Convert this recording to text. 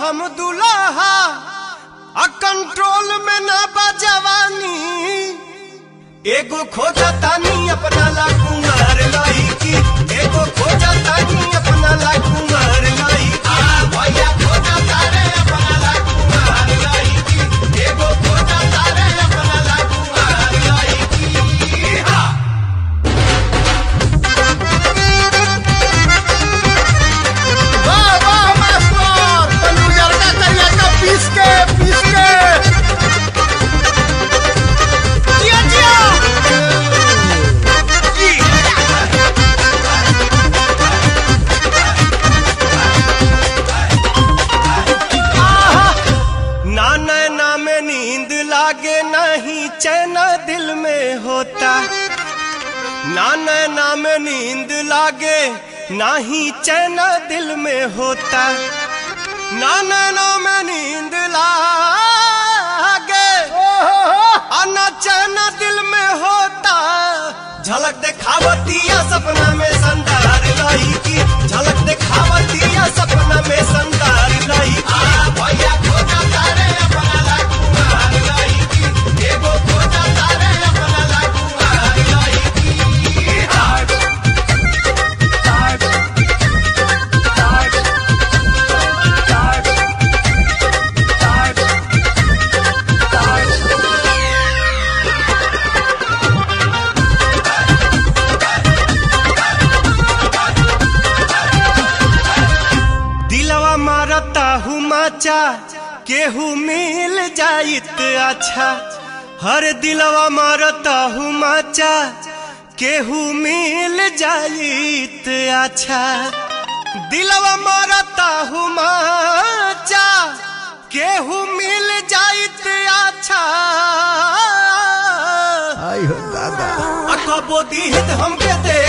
हम दुल्हा आ कंट्रोल में ना बजवानी एगो खोजा तानी अपना ला कुंवर लईकी एगो खोजा तानी अपना ला कुंवर लईकी भैया खोजा तारे अपना ला कुंवर लईकी एगो खोजा तारे अपना ला कुंवर लईकी वाह वाह मास्टर तनु जरका करिया का पीस के नहीं चैन दिल में होता ना नैना में नींद लागे ना ही चैन दिल में होता ना नैना में नींद लागे ना चैन दिल में होता झलक दिखावतिया सपना में संदार लईकी झलक दिखावतिया सपना में संदार लईकी भैया खोजा तारे अपना ला कुंवर लईकी एगो खोजा तारे अपना ला कुंवर लईकी दिलवा मारता हूँ माचा केहू मिल जाइत अच्छा हर दिलवा मारता हूँ माचा केहू मिल जाइत अच्छा दिलवा मारता हूँ माचा केहू मिल जाइत अच्छा आई हो दादा अखबो दीहित हमके दे